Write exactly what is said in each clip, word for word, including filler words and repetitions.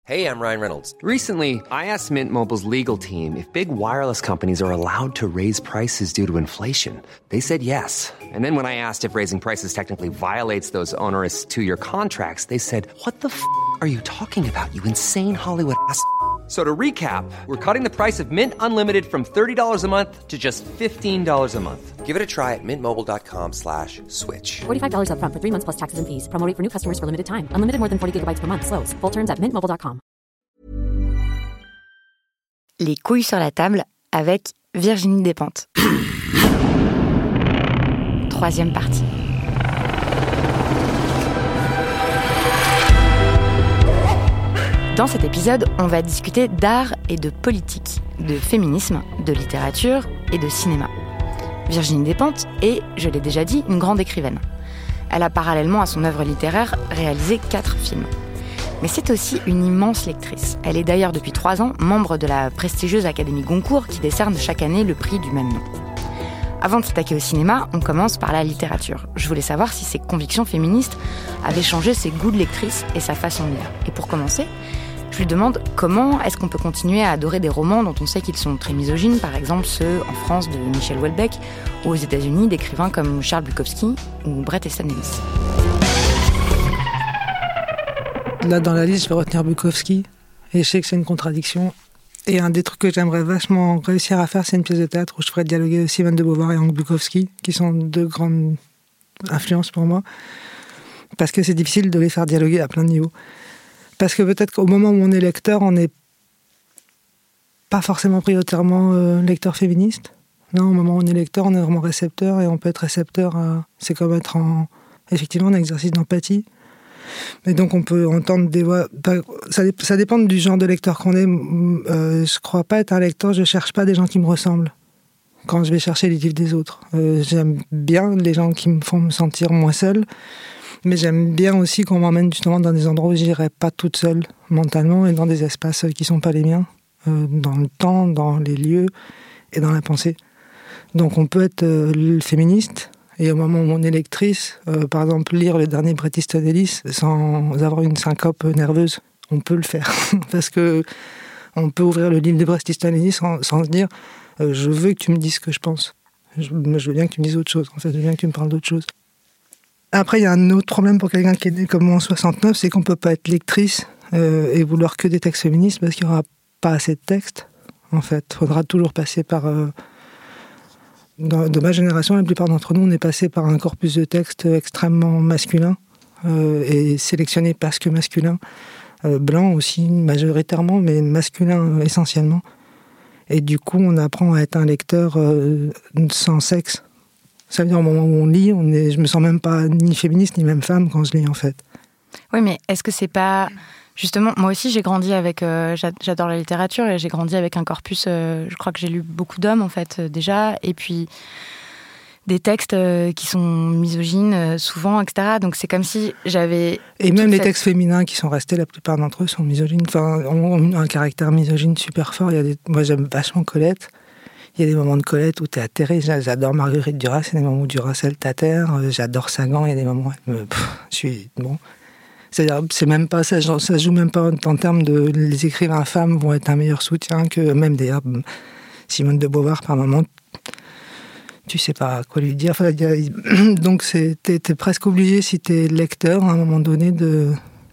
Hey, I'm Ryan Reynolds. Recently, I asked Mint Mobile's legal team if big wireless companies are allowed to raise prices due to inflation. They said yes. And then when I asked if raising prices technically violates those onerous two-year contracts, they said, what the f*** are you talking about, you insane Hollywood ass f- So to recap, we're cutting the price of Mint Unlimited from thirty dollars a month to just fifteen dollars a month. Give it a try at mintmobile.com slash switch. forty-five dollars up front for three months plus taxes and fees. Promo rate for new customers for limited time. Unlimited more than forty gigabytes per month. Slows full terms at mint mobile dot com. Les couilles sur la table avec Virginie Despentes. Troisième partie. Dans cet épisode, on va discuter d'art et de politique, de féminisme, de littérature et de cinéma. Virginie Despentes est, je l'ai déjà dit, une grande écrivaine. Elle a parallèlement à son œuvre littéraire réalisé quatre films. Mais c'est aussi une immense lectrice. Elle est d'ailleurs depuis trois ans membre de la prestigieuse Académie Goncourt qui décerne chaque année le prix du même nom. Avant de s'attaquer au cinéma, on commence par la littérature. Je voulais savoir si ses convictions féministes avaient changé ses goûts de lectrice et sa façon de lire. Et pour commencer, je lui demande comment est-ce qu'on peut continuer à adorer des romans dont on sait qu'ils sont très misogynes, par exemple ceux en France de Michel Houellebecq, ou aux États-Unis d'écrivains comme Charles Bukowski ou Bret Easton Ellis. Là, dans la liste, je vais retenir Bukowski, et je sais que c'est une contradiction. Et un des trucs que j'aimerais vachement réussir à faire, c'est une pièce de théâtre où je ferais dialoguer Simone de Beauvoir et Henri Bukowski, qui sont deux grandes influences pour moi, parce que c'est difficile de les faire dialoguer à plein de niveaux. Parce que peut-être qu'au moment où on est lecteur, on n'est pas forcément prioritairement euh, lecteur féministe. Non, au moment où on est lecteur, on est vraiment récepteur, et on peut être récepteur à... C'est comme être en... effectivement un exercice d'empathie. Et donc on peut entendre des voix... Ça, ça dépend du genre de lecteur qu'on est. Euh, je crois pas être un lecteur, je cherche pas des gens qui me ressemblent quand je vais chercher les livres des autres. Euh, j'aime bien les gens qui me font me sentir moins seule. Mais j'aime bien aussi qu'on m'emmène justement dans des endroits où je n'irai pas toute seule mentalement, et dans des espaces qui ne sont pas les miens, euh, dans le temps, dans les lieux et dans la pensée. Donc on peut être euh, féministe, et au moment où on est lectrice, euh, par exemple lire le dernier Bret Easton Ellis sans avoir une syncope nerveuse, on peut le faire. Parce que on peut ouvrir le livre de Bret Easton Ellis sans, sans se dire euh, je veux que tu me dises ce que je pense. Je, je veux bien que tu me dises autre chose. En fait, je veux bien que tu me parles d'autre chose. Après, il y a un autre problème pour quelqu'un qui est né comme moi en soixante-neuf, c'est qu'on ne peut pas être lectrice euh, et vouloir que des textes féministes, parce qu'il n'y aura pas assez de textes, en fait. Il faudra toujours passer par... Euh, dans, de ma génération, la plupart d'entre nous, on est passé par un corpus de textes extrêmement masculin, euh, et sélectionné parce que masculin, euh, blanc aussi majoritairement, mais masculin euh, essentiellement. Et du coup, on apprend à être un lecteur euh, sans sexe. Ça veut dire au moment où on lit, on est, je me sens même pas ni féministe ni même femme quand je lis en fait. Oui, mais est-ce que c'est pas... Justement, moi aussi j'ai grandi avec... Euh, j'adore la littérature et j'ai grandi avec un corpus... Euh, je crois que j'ai lu beaucoup d'hommes en fait euh, déjà. Et puis des textes euh, qui sont misogynes euh, souvent, et cetera. Donc c'est comme si j'avais... Et même les cette... textes féminins qui sont restés, la plupart d'entre eux sont misogynes. Enfin, ont un caractère misogyne super fort. Il y a des... Moi j'aime vachement Colette. Il y a des moments de Colette où t'es atterré. J'adore Marguerite Duras, il y a des moments où Duras elle t'atterre. J'adore Sagan, il y a des moments où me... Pff, je suis bon. C'est-à-dire, c'est même pas ça, ça joue même pas en termes de les écrivains femmes vont être un meilleur soutien que même d'ailleurs Simone de Beauvoir par moment. Tu sais pas quoi lui dire. Enfin, y a... donc c'est t'es, t'es presque obligé si t'es lecteur à un moment donné de.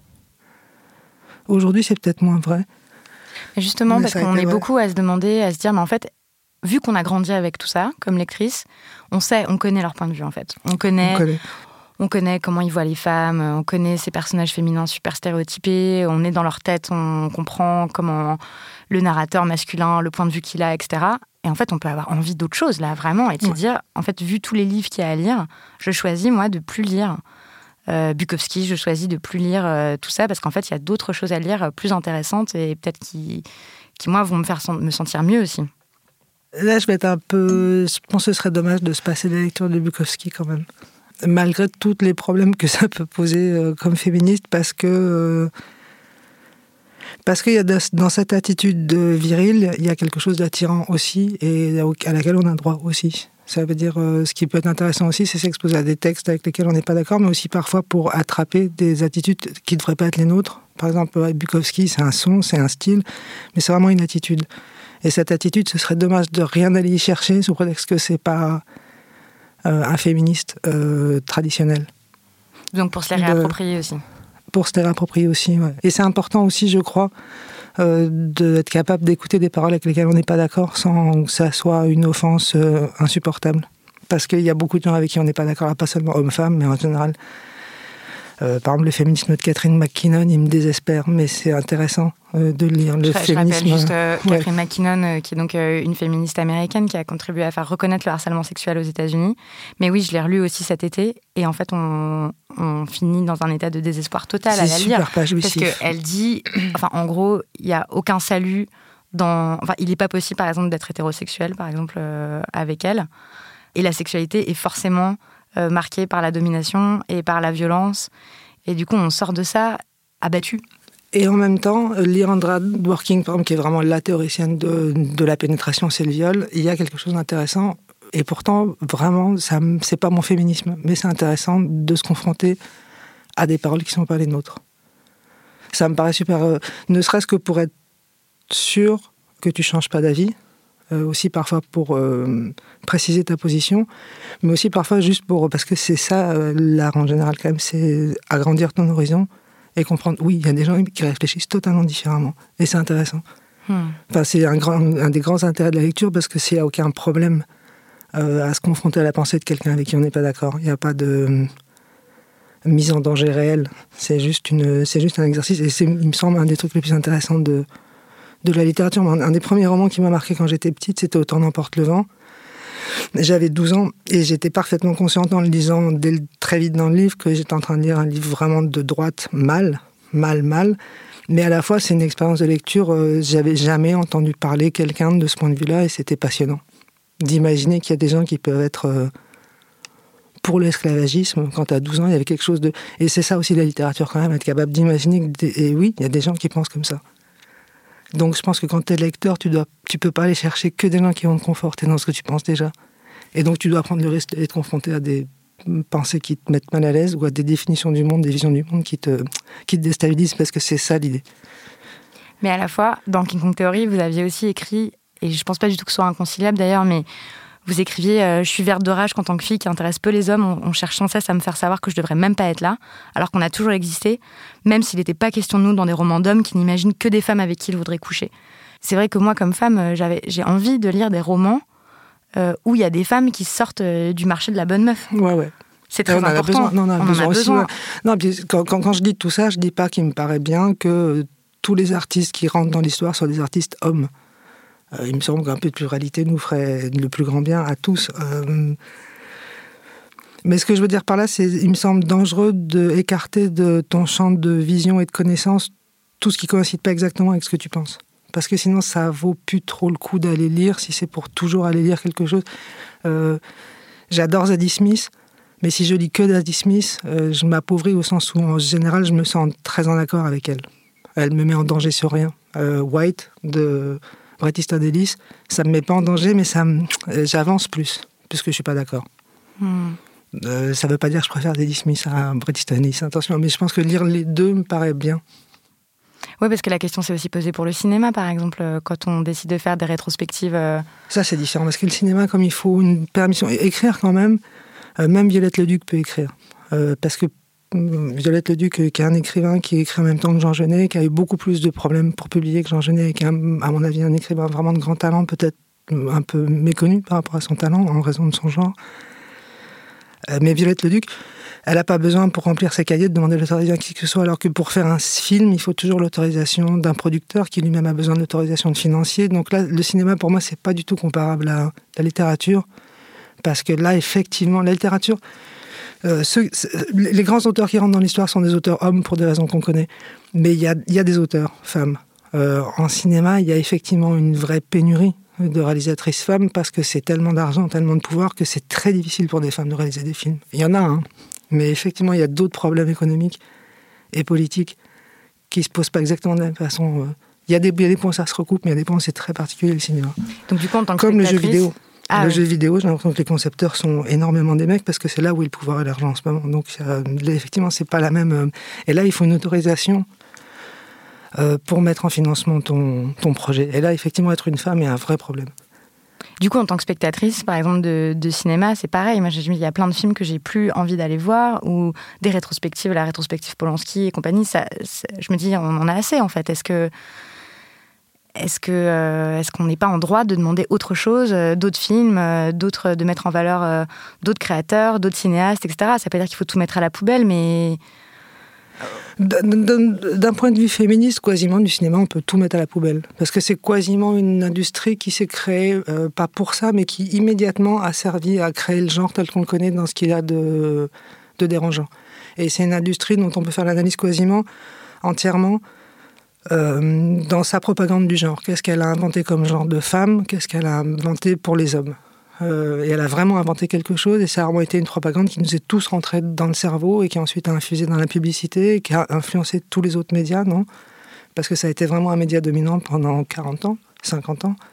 Aujourd'hui c'est peut-être moins vrai. Mais justement mais parce qu'on est vrai. beaucoup à se demander, à se dire mais en fait. Vu qu'on a grandi avec tout ça, comme lectrice, on sait, on connaît leur point de vue en fait. On connaît, on connaît, on connaît comment ils voient les femmes, on connaît ces personnages féminins super stéréotypés, on est dans leur tête, on comprend comment le narrateur masculin, le point de vue qu'il a, et cetera. Et en fait, on peut avoir envie d'autre chose là, vraiment, et de ouais. se dire, en fait, vu tous les livres qu'il y a à lire, je choisis moi de plus lire euh, Bukowski, je choisis de plus lire euh, tout ça, parce qu'en fait, il y a d'autres choses à lire euh, plus intéressantes et peut-être qui, qui moi, vont me faire me sentir mieux aussi. Là, je vais être un peu... Je pense que ce serait dommage de se passer de la lecture de Bukowski, quand même. Malgré tous les problèmes que ça peut poser euh, comme féministe, parce que... Euh, parce qu'il y a de, dans cette attitude de virile, il y a quelque chose d'attirant aussi, et à laquelle on a droit aussi. Ça veut dire, euh, ce qui peut être intéressant aussi, c'est s'exposer à des textes avec lesquels on n'est pas d'accord, mais aussi parfois pour attraper des attitudes qui ne devraient pas être les nôtres, Par exemple, Bukowski, c'est un son, c'est un style, mais c'est vraiment une attitude. Et cette attitude, ce serait dommage de rien aller y chercher sous prétexte que c'est pas euh, un féministe euh, traditionnel. Donc pour se les réapproprier de, aussi. Pour se les réapproprier aussi, ouais. Et c'est important aussi, je crois, euh, d'être capable d'écouter des paroles avec lesquelles on n'est pas d'accord sans que ça soit une offense euh, insupportable. Parce qu'il y a beaucoup de gens avec qui on n'est pas d'accord, là, pas seulement hommes-femmes, mais en général. Euh, par exemple, le féminisme de Catherine McKinnon, il me désespère, mais c'est intéressant euh, de lire le je, féminisme. Je rappelle juste euh, ouais. Catherine McKinnon, euh, qui est donc euh, une féministe américaine qui a contribué à faire reconnaître le harcèlement sexuel aux États-Unis. Mais oui, je l'ai relu aussi cet été, et en fait, on, on finit dans un état de désespoir total c'est à la lire. Super pas jouissif. Parce qu'elle dit, enfin, en gros, il n'y a aucun salut dans. Enfin, il n'est pas possible, par exemple, d'être hétérosexuel, par exemple, euh, avec elle. Et la sexualité est forcément euh, marquée par la domination et par la violence. Et du coup, on sort de ça abattu. Et en même temps, Lyandra Dworkin, par exemple, qui est vraiment la théoricienne de, de la pénétration, c'est le viol, il y a quelque chose d'intéressant. Et pourtant, vraiment, ça, c'est pas mon féminisme, mais c'est intéressant de se confronter à des paroles qui ne sont pas les nôtres. Ça me paraît super... Euh, ne serait-ce que pour être sûr que tu ne changes pas d'avis, euh, aussi parfois pour euh, préciser ta position, mais aussi parfois juste pour... Parce que c'est ça, euh, l'art en général, quand même, c'est agrandir ton horizon et comprendre, oui, il y a des gens qui réfléchissent totalement différemment, et c'est intéressant. Hmm. Enfin, c'est un, grand, un des grands intérêts de la lecture, parce que s'il n'y a aucun problème euh, à se confronter à la pensée de quelqu'un avec qui on n'est pas d'accord, il n'y a pas de euh, mise en danger réelle, c'est juste, une, c'est juste un exercice, et c'est, il me semble, un des trucs les plus intéressants de, de la littérature. Un, un des premiers romans qui m'a marqué quand j'étais petite, c'était Autant n'emporte le vent. J'avais douze ans, et j'étais parfaitement consciente en le lisant dès le, très vite dans le livre que j'étais en train de lire un livre vraiment de droite, mal, mal, mal. Mais à la fois, c'est une expérience de lecture, euh, j'avais jamais entendu parler quelqu'un de ce point de vue-là, et c'était passionnant. D'imaginer qu'il y a des gens qui peuvent être euh, pour l'esclavagisme. Quand tu as douze ans, il y avait quelque chose de... Et c'est ça aussi la littérature quand même, être capable d'imaginer que... Des... Et oui, il y a des gens qui pensent comme ça. Donc je pense que quand tu es lecteur, tu dois, tu peux pas aller chercher que des gens qui vont te conforter dans ce que tu penses déjà. Et donc tu dois prendre le risque d'être confronté à des pensées qui te mettent mal à l'aise, ou à des définitions du monde, des visions du monde qui te, qui te déstabilisent, parce que c'est ça l'idée. Mais à la fois, dans King Kong Theory, vous aviez aussi écrit, et je pense pas du tout que ce soit inconciliable d'ailleurs, mais vous écriviez euh, « Je suis verte de rage qu'en tant que fille qui intéresse peu les hommes, on, on cherche sans cesse à me faire savoir que je devrais même pas être là, alors qu'on a toujours existé, même s'il n'était pas question de nous dans des romans d'hommes qui n'imaginent que des femmes avec qui ils voudraient coucher. » C'est vrai que moi, comme femme, j'avais, j'ai envie de lire des romans euh, où il y a des femmes qui sortent euh, du marché de la bonne meuf. Ouais, ouais. C'est très on important. A besoin, non, on, a on besoin en a aussi, besoin. Ouais. Non, puis, quand, quand, quand je dis tout ça, je dis pas qu'il me paraît bien que tous les artistes qui rentrent dans l'histoire soient des artistes hommes. Euh, il me semble qu'un peu de pluralité nous ferait le plus grand bien à tous. Euh, mais ce que je veux dire par là, c'est il me semble dangereux d'écarter de ton champ de vision et de connaissance tout ce qui ne coïncide pas exactement avec ce que tu penses. Parce que sinon, ça vaut plus trop le coup d'aller lire si c'est pour toujours aller lire quelque chose. Euh, j'adore Zadie Smith, mais si je lis que Zadie Smith, euh, je m'appauvris au sens où, en général, je me sens très en accord avec elle. Elle me met en danger sur rien. Euh, White, de Bret Easton Ellis, ça me met pas en danger, mais ça me, euh, j'avance plus, puisque je suis pas d'accord. Hmm. Euh, ça veut pas dire que je préfère Zadie Smith à Bret Easton Ellis, attention, mais je pense que lire les deux me paraît bien. Oui, parce que la question s'est aussi posée pour le cinéma, par exemple, quand on décide de faire des rétrospectives. Euh... Ça, c'est différent, parce que le cinéma, comme il faut une permission, écrire quand même, euh, même Violette Leduc peut écrire, euh, parce que Violette Leduc, qui est un écrivain qui écrit en même temps que Jean Genet, qui a eu beaucoup plus de problèmes pour publier que Jean Genet, et qui est, à mon avis, un écrivain vraiment de grand talent, peut-être un peu méconnu par rapport à son talent, en raison de son genre. Euh, mais Violette Leduc, elle n'a pas besoin, pour remplir ses cahiers, de demander l'autorisation à qui que ce soit, alors que pour faire un film, il faut toujours l'autorisation d'un producteur, qui lui-même a besoin de l'autorisation de financier. Donc là, le cinéma, pour moi, c'est pas du tout comparable à la littérature, parce que là, effectivement, la littérature... Euh, ceux, les grands auteurs qui rentrent dans l'histoire sont des auteurs hommes pour des raisons qu'on connaît, mais il y a, y a des auteurs femmes. Euh, en cinéma, il y a effectivement une vraie pénurie de réalisatrices femmes parce que c'est tellement d'argent, tellement de pouvoir que c'est très difficile pour des femmes de réaliser des films. Il y en a, hein, mais effectivement, il y a d'autres problèmes économiques et politiques qui ne se posent pas exactement de la même façon. Il y a des, il y a des points où ça se recoupe, mais il y a des points où c'est très particulier, le cinéma. Donc, du coup, en tant que Comme le jeu vidéo. Ah, le oui. jeu vidéo, j'ai l'impression que les concepteurs sont énormément des mecs parce que c'est là où est le pouvoir et l'argent en ce moment. Donc, euh, effectivement, c'est pas la même. Euh, et là, il faut une autorisation euh, pour mettre en financement ton, ton projet. Et là, effectivement, être une femme est un vrai problème. Du coup, en tant que spectatrice, par exemple, de, de cinéma, c'est pareil. Moi, il y a plein de films que j'ai plus envie d'aller voir, ou des rétrospectives, la rétrospective Polanski et compagnie, ça, ça, je me dis, on en a assez, en fait. Est-ce que... Est-ce, que, euh, est-ce qu'on n'est pas en droit de demander autre chose, euh, d'autres films, euh, d'autres, de mettre en valeur euh, d'autres créateurs, d'autres cinéastes, et cetera. Ça ne veut pas dire qu'il faut tout mettre à la poubelle, mais... D'un, d'un, d'un point de vue féministe, quasiment, du cinéma, on peut tout mettre à la poubelle. Parce que c'est quasiment une industrie qui s'est créée, euh, pas pour ça, mais qui immédiatement a servi à créer le genre tel qu'on le connaît dans ce qu'il y a de, de dérangeant. Et c'est une industrie dont on peut faire l'analyse quasiment entièrement Euh, dans sa propagande du genre. Qu'est-ce qu'elle a inventé comme genre de femme ? Qu'est-ce qu'elle a inventé pour les hommes ? euh, Et elle a vraiment inventé quelque chose, et ça a vraiment été une propagande qui nous est tous rentrée dans le cerveau et qui ensuite a infusé dans la publicité et qui a influencé tous les autres médias, non ? Parce que ça a été vraiment un média dominant pendant quarante ans, cinquante ans.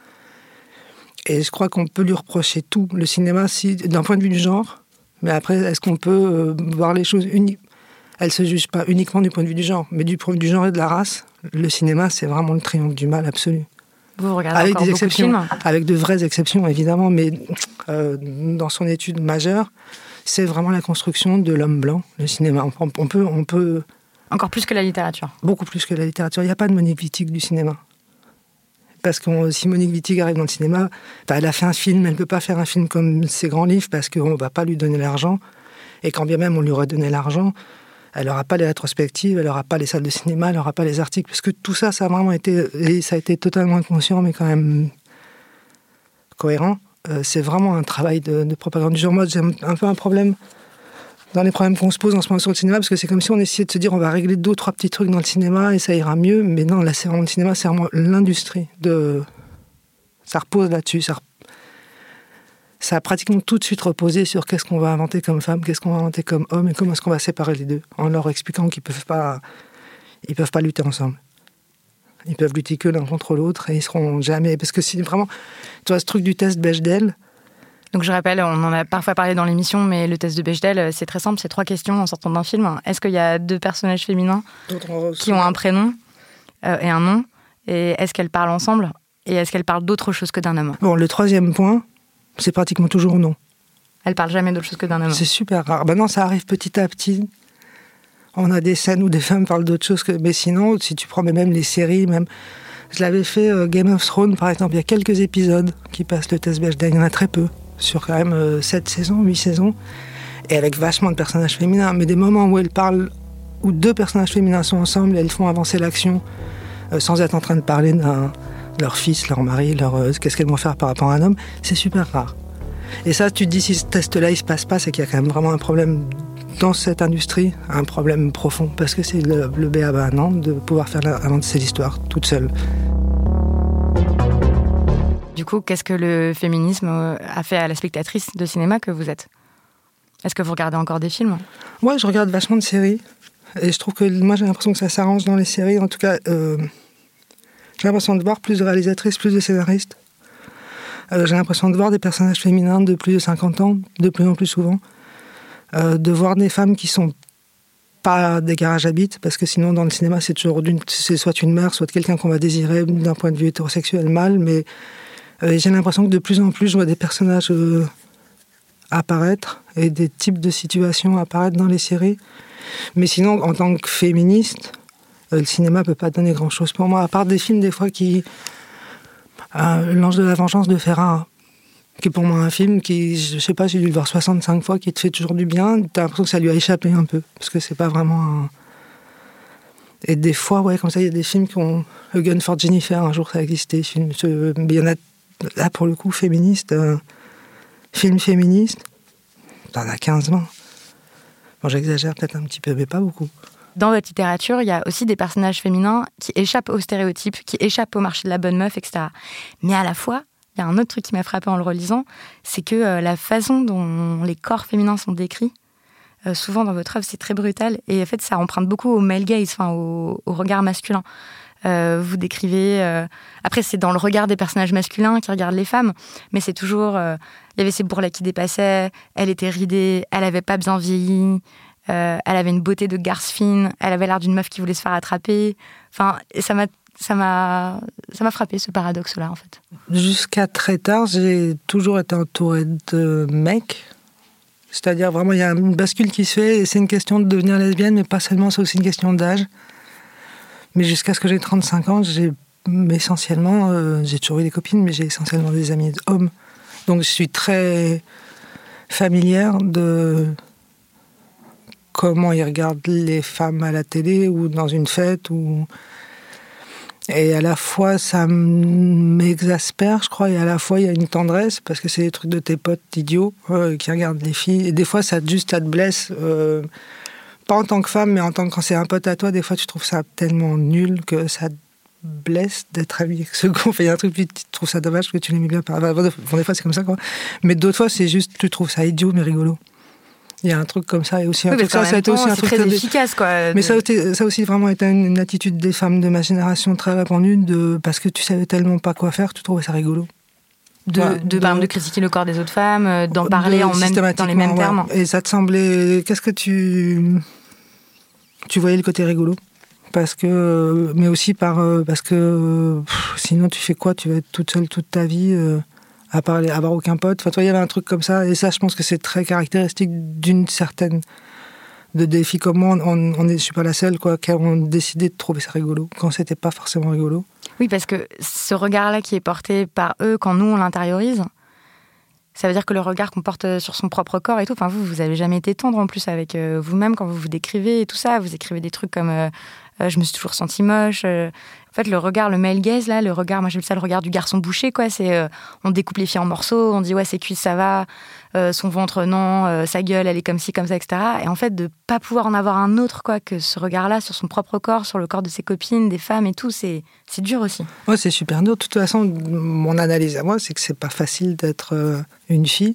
Et je crois qu'on peut lui reprocher tout. Le cinéma, si, d'un point de vue du genre, mais après, est-ce qu'on peut euh, voir les choses uniques ? Elle ne se juge pas uniquement du point de vue du genre, mais du point de vue du genre et de la race. Le cinéma, c'est vraiment le triomphe du mal absolu. Vous regardez avec encore des beaucoup exceptions, de films ? avec de vraies exceptions, évidemment, mais euh, dans son étude majeure, c'est vraiment la construction de l'homme blanc, le cinéma. On, on, peut, on peut... Encore plus que la littérature. Beaucoup plus que la littérature. Il n'y a pas de Monique Wittig du cinéma. Parce que si Monique Wittig arrive dans le cinéma, elle a fait un film, elle ne peut pas faire un film comme ses grands livres parce qu'on ne va pas lui donner l'argent. Et quand bien même on lui aurait donné l'argent, elle n'aura pas les rétrospectives, elle n'aura pas les salles de cinéma, elle n'aura pas les articles, parce que tout ça, ça a vraiment été, et ça a été totalement inconscient, mais quand même cohérent. Euh, c'est vraiment un travail de, de propagande du genre. Moi, j'ai un peu un problème dans les problèmes qu'on se pose en ce moment sur le cinéma, parce que c'est comme si on essayait de se dire on va régler deux ou trois petits trucs dans le cinéma et ça ira mieux, mais non, là, c'est vraiment le cinéma, c'est vraiment l'industrie. De... Ça repose là-dessus, ça repose. Ça a pratiquement tout de suite reposé sur qu'est-ce qu'on va inventer comme femme, qu'est-ce qu'on va inventer comme homme, et comment est-ce qu'on va séparer les deux, en leur expliquant qu'ils peuvent pas, ils peuvent pas lutter ensemble. Ils peuvent lutter que l'un contre l'autre, et ils seront jamais... Parce que c'est vraiment... Tu vois, ce truc du test Bechdel... Donc je rappelle, on en a parfois parlé dans l'émission, mais le test de Bechdel, c'est très simple, c'est trois questions en sortant d'un film. Est-ce qu'il y a deux personnages féminins qui ont un prénom euh, et un nom, et est-ce qu'elles parlent ensemble, et est-ce qu'elles parlent d'autre chose que d'un homme ? Bon, le troisième point... c'est pratiquement toujours non. Elle parle jamais d'autre chose que d'un homme. C'est super rare. Maintenant, ça arrive petit à petit. On a des scènes où des femmes parlent d'autre chose que... Mais sinon, si tu prends même les séries, même... Je l'avais fait euh, Game of Thrones, par exemple. Il y a quelques épisodes qui passent le test Bechdel. Il y en a très peu. Sur quand même euh, sept saisons, huit saisons. Et avec vachement de personnages féminins. Mais des moments où elles parlent... où deux personnages féminins sont ensemble et elles font avancer l'action euh, sans être en train de parler d'un... leur fils, leur mari, leur, euh, qu'est-ce qu'elles vont faire par rapport à un homme, c'est super rare. Et ça, tu te dis, si ce test-là, il se passe pas, c'est qu'il y a quand même vraiment un problème dans cette industrie, un problème profond, parce que c'est le, le b a ba, non, de pouvoir faire avancer l'histoire toute seule. Du coup, qu'est-ce que le féminisme a fait à la spectatrice de cinéma que vous êtes ? Est-ce que vous regardez encore des films ? Ouais, je regarde vachement de séries, et je trouve que, moi, j'ai l'impression que ça s'arrange dans les séries, en tout cas... Euh, J'ai l'impression de voir plus de réalisatrices, plus de scénaristes. Euh, j'ai l'impression de voir des personnages féminins de plus de cinquante ans, de plus en plus souvent. Euh, de voir des femmes qui sont pas des garages à bites, parce que sinon, dans le cinéma, c'est toujours d'une, c'est soit une mère, soit quelqu'un qu'on va désirer d'un point de vue hétérosexuel mâle. Mais euh, j'ai l'impression que de plus en plus, je vois des personnages euh, apparaître et des types de situations apparaître dans les séries. Mais sinon, en tant que féministe... le cinéma ne peut pas donner grand-chose pour moi, à part des films, des fois, qui... Euh, L'Ange de la Vengeance de Ferrara, qui est pour moi un film qui, je ne sais pas, j'ai dû le voir soixante-cinq fois, qui te fait toujours du bien. Tu as l'impression que ça lui a échappé un peu, parce que c'est pas vraiment un... Et des fois, ouais, comme ça, il y a des films qui ont... A Gun for Jennifer, un jour, ça a existé. Film... Mais il y en a, là, pour le coup, féministe. Euh... Film féministe, t'en as quinze vingt. Bon, j'exagère peut-être un petit peu, mais pas beaucoup. Dans votre littérature, il y a aussi des personnages féminins qui échappent aux stéréotypes, qui échappent au marché de la bonne meuf, et cetera. Mais à la fois, il y a un autre truc qui m'a frappé en le relisant, c'est que euh, la façon dont les corps féminins sont décrits, euh, souvent dans votre œuvre, c'est très brutal. Et en fait, ça emprunte beaucoup au male gaze, enfin, au, au regard masculin. Euh, vous décrivez... Euh... Après, c'est dans le regard des personnages masculins qui regardent les femmes, mais c'est toujours... Euh... Il y avait ces bourrelets qui dépassaient, elle était ridée, elle n'avait pas bien vieilli... Euh, elle avait une beauté de garce fine. Elle avait l'air d'une meuf qui voulait se faire attraper. Enfin, ça m'a, ça m'a, ça m'a frappé, ce paradoxe-là, en fait. Jusqu'à très tard, j'ai toujours été entourée de mecs. C'est-à-dire, vraiment, il y a une bascule qui se fait, et c'est une question de devenir lesbienne, mais pas seulement, c'est aussi une question d'âge. Mais jusqu'à ce que j'ai trente-cinq ans, j'ai essentiellement, euh, j'ai toujours eu des copines, mais j'ai essentiellement des amis hommes. Donc, je suis très familière de comment ils regardent les femmes à la télé ou dans une fête. Ou... Et à la fois, ça m'exaspère, je crois, et à la fois, il y a une tendresse, parce que c'est des trucs de tes potes idiots euh, qui regardent les filles. Et des fois, ça, juste, ça te blesse, euh, pas en tant que femme, mais en tant que quand c'est un pote à toi, des fois, tu trouves ça tellement nul que ça te blesse d'être ami avec ce gars. Enfin, il y a un truc, tu trouves ça dommage que tu l'aimes bien. Enfin, des fois, c'est comme ça, quoi. Mais d'autres fois, c'est juste, tu trouves ça idiot, mais rigolo. Il y a un truc comme ça, et aussi un oui, truc ça, ça a été aussi un c'est truc très de... efficace, quoi. Mais ça a, été, ça a aussi vraiment été une, une attitude des femmes de ma génération très répandue, de parce que tu savais tellement pas quoi faire, tu trouvais ça rigolo. De, ouais, de, de, de, de critiquer le corps des autres femmes, d'en parler en même, dans les mêmes termes. Ouais. Et ça te semblait, qu'est-ce que tu, tu voyais le côté rigolo, parce que, mais aussi par, parce que pff, sinon tu fais quoi, tu vas être toute seule toute ta vie. Euh, à part les, avoir aucun pote. Enfin, toi, il y avait un truc comme ça. Et ça, je pense que c'est très caractéristique d'une certaine... de des filles comme moi. On, on est, je suis pas la seule, quoi, qui ont décidé de trouver ça rigolo, quand c'était pas forcément rigolo. Oui, parce que ce regard-là qui est porté par eux, quand nous, on l'intériorise, ça veut dire que le regard qu'on porte sur son propre corps et tout, enfin, vous, vous avez jamais été tendre, en plus, avec euh, vous-même, quand vous vous décrivez et tout ça. Vous écrivez des trucs comme... Euh, euh, je me suis toujours sentie moche... Euh, En fait, le regard, le male gaze, là, le regard, moi j'appelle ça le regard du garçon bouché, quoi. C'est, euh, on découpe les filles en morceaux, on dit ouais, ses cuisses ça va, euh, son ventre non, euh, sa gueule elle est comme ci, comme ça, et cetera. Et en fait, de pas pouvoir en avoir un autre, quoi, que ce regard-là sur son propre corps, sur le corps de ses copines, des femmes et tout, c'est, c'est dur aussi. Ouais, c'est super dur. De toute façon, mon analyse à moi, c'est que c'est pas facile d'être euh, une fille.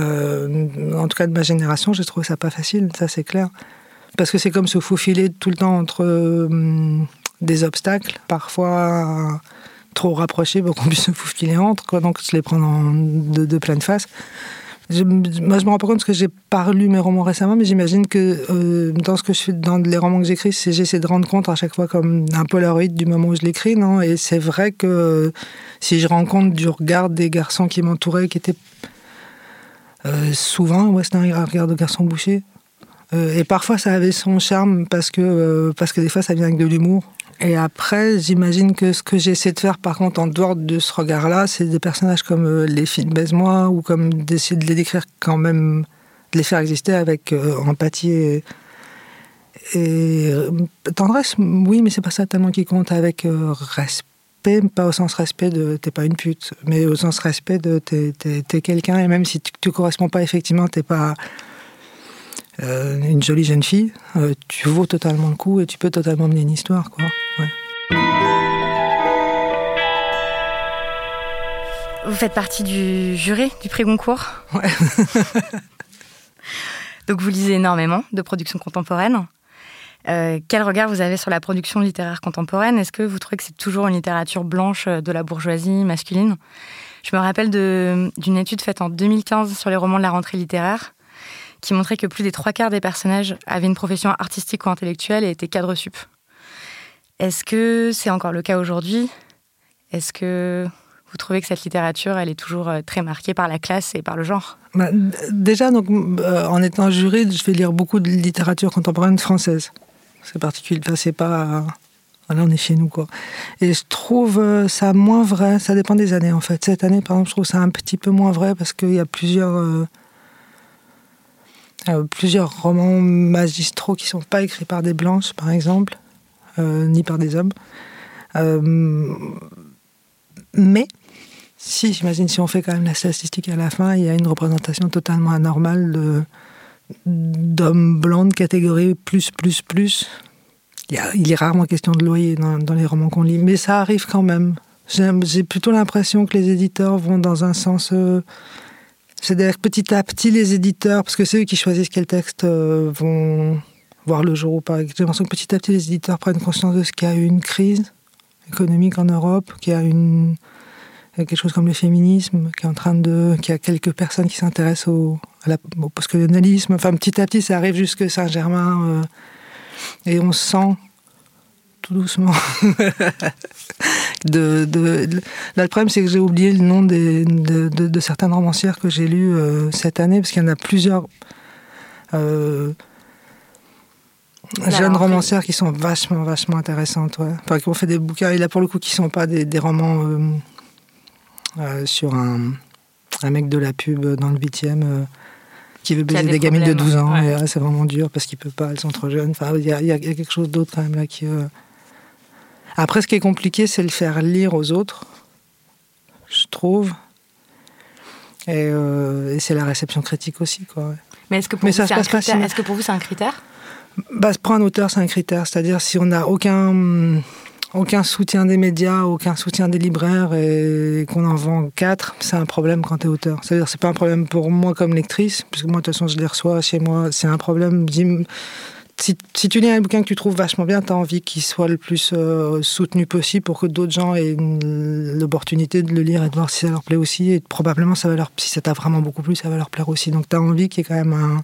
Euh, en tout cas, de ma génération, j'ai trouvé ça pas facile, ça c'est clair. Parce que c'est comme se faufiler tout le temps entre... Euh, des obstacles, parfois trop rapprochés pour qu'on puisse se faufiler entre, quoi, donc se les prendre en, de, de pleine face. Je, moi, je me rends pas compte parce que j'ai pas lu mes romans récemment, mais j'imagine que euh, dans ce que je fais, dans les romans que j'écris, c'est, j'essaie de rendre compte à chaque fois comme un polaroid du moment où je l'écris, non ? Et c'est vrai que euh, si je rends compte du regard des garçons qui m'entouraient, qui étaient euh, souvent, ouais, c'était un regard de garçon bouché. Euh, et parfois, ça avait son charme parce que, euh, parce que des fois, ça vient avec de l'humour. Et après, j'imagine que ce que j'essaie de faire, par contre, en dehors de ce regard-là, c'est des personnages comme euh, les films Baise-moi, ou comme d'essayer de les décrire quand même, de les faire exister avec euh, empathie et, et euh, tendresse. Oui, mais c'est pas ça tellement qui compte, avec euh, respect, pas au sens respect de t'es pas une pute, mais au sens respect de t'es, t'es, t'es quelqu'un, et même si tu, tu corresponds pas effectivement, t'es pas... Euh, une jolie jeune fille, euh, tu vaux totalement le coup et tu peux totalement mener une histoire, quoi. Ouais. Vous faites partie du jury du prix Goncourt. Ouais. Donc vous lisez énormément de production contemporaine. Euh, quel regard vous avez sur la production littéraire contemporaine ? Est-ce que vous trouvez que c'est toujours une littérature blanche de la bourgeoisie masculine ? Je me rappelle de, d'une étude faite en deux mille quinze sur les romans de la rentrée littéraire, qui montrait que plus des trois quarts des personnages avaient une profession artistique ou intellectuelle et étaient cadres sup. Est-ce que c'est encore le cas aujourd'hui ? Est-ce que vous trouvez que cette littérature, elle est toujours très marquée par la classe et par le genre ? Bah, déjà, donc, euh, en étant juriste, je vais lire beaucoup de littérature contemporaine française. C'est particulier, enfin, c'est pas... Là, on est chez nous, quoi. Et je trouve ça moins vrai, ça dépend des années, en fait. Cette année, par exemple, je trouve ça un petit peu moins vrai, parce qu'il y a plusieurs... Euh, Euh, plusieurs romans magistraux qui ne sont pas écrits par des blanches, par exemple, euh, ni par des hommes. Euh, mais, si, j'imagine, si on fait quand même la statistique à la fin, il y a une représentation totalement anormale de, d'hommes blancs de catégorie plus, plus, plus. Il, y a, il est rarement question de loyer dans, dans les romans qu'on lit, mais ça arrive quand même. J'ai, j'ai plutôt l'impression que les éditeurs vont dans un sens... Euh, C'est-à-dire que petit à petit, les éditeurs, parce que c'est eux qui choisissent quels textes euh, vont voir le jour ou pas. J'ai l'impression que petit à petit, les éditeurs prennent conscience de ce qu'il y a eu une crise économique en Europe, qu'il y a une... Il y a quelque chose comme le féminisme qui est en train de, qui a quelques personnes qui s'intéressent au, à la, au postcolonialisme. Enfin, petit à petit, ça arrive jusque Saint-Germain euh, et on sent tout doucement. de, de, de, là, le problème, c'est que j'ai oublié le nom des, de, de, de certaines romancières que j'ai lues euh, cette année, parce qu'il y en a plusieurs euh, jeunes alors, romancières qui sont vachement, vachement intéressantes. Ouais. Enfin, qui ont fait des bouquins, et là, pour le coup, qui ne sont pas des, des romans euh, euh, sur un, un mec de la pub dans le huitième euh, qui veut baiser des, des gamines de douze ans. Ouais. Et, ouais, c'est vraiment dur parce qu'il ne peut pas, elles sont trop jeunes. Enfin, il y, y, y a quelque chose d'autre quand même là qui... Euh... Après, ce qui est compliqué, c'est le faire lire aux autres, je trouve. Et, euh, et c'est la réception critique aussi, quoi. Ouais. Mais est-ce que pour Mais vous, c'est un critère, si... est-ce que pour vous, c'est un critère ? Bah, pour un auteur, c'est un critère. C'est-à-dire, si on n'a aucun, aucun soutien des médias, aucun soutien des libraires et qu'on en vend quatre, c'est un problème quand t'es auteur. C'est-à-dire, c'est pas un problème pour moi comme lectrice, parce que moi, de toute façon, je les reçois chez moi. C'est un problème... Si, si tu lis un bouquin que tu trouves vachement bien, tu as envie qu'il soit le plus euh, soutenu possible pour que d'autres gens aient une, l'opportunité de le lire et de voir si ça leur plaît aussi. Et probablement, ça va leur, si ça t'a vraiment beaucoup plu, ça va leur plaire aussi. Donc tu as envie qu'il y ait quand même un,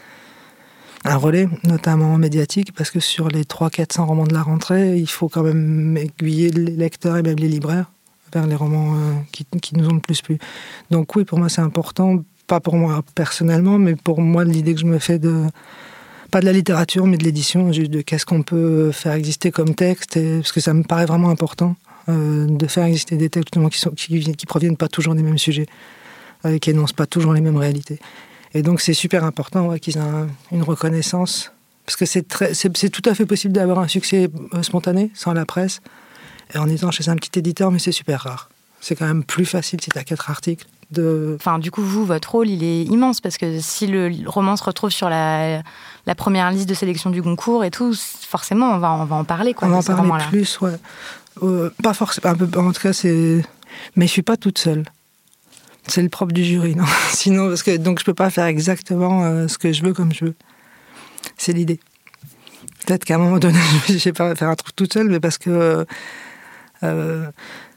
un relais, notamment médiatique, parce que sur les trois cents à quatre cents romans de la rentrée, il faut quand même aiguiller les lecteurs et même les libraires vers les romans euh, qui, qui nous ont le plus plu. Donc oui, pour moi, c'est important, pas pour moi personnellement, mais pour moi, l'idée que je me fais de... Pas de la littérature, mais de l'édition, juste de qu'est-ce qu'on peut faire exister comme texte, et, parce que ça me paraît vraiment important euh, de faire exister des textes qui, sont, qui, qui proviennent pas toujours des mêmes sujets, euh, qui énoncent pas toujours les mêmes réalités. Et donc c'est super important ouais, qu'ils aient un, une reconnaissance, parce que c'est, très, c'est, c'est tout à fait possible d'avoir un succès euh, spontané, sans la presse, et en étant chez un petit éditeur, mais c'est super rare. C'est quand même plus facile si tu as quatre articles. De... Enfin, du coup, vous, votre rôle, il est immense, parce que si le roman se retrouve sur la, la première liste de sélection du Goncourt et tout, forcément, on va, on va en parler. Quoi, on va en parler plus, ouais. Euh, pas forcément, un peu, en tout cas, c'est... Mais je suis pas toute seule. C'est le propre du jury, non ? Sinon, parce que, donc je peux pas faire exactement euh, ce que je veux comme je veux. C'est l'idée. Peut-être qu'à un moment donné, je sais pas faire un truc toute seule, mais parce que... Euh,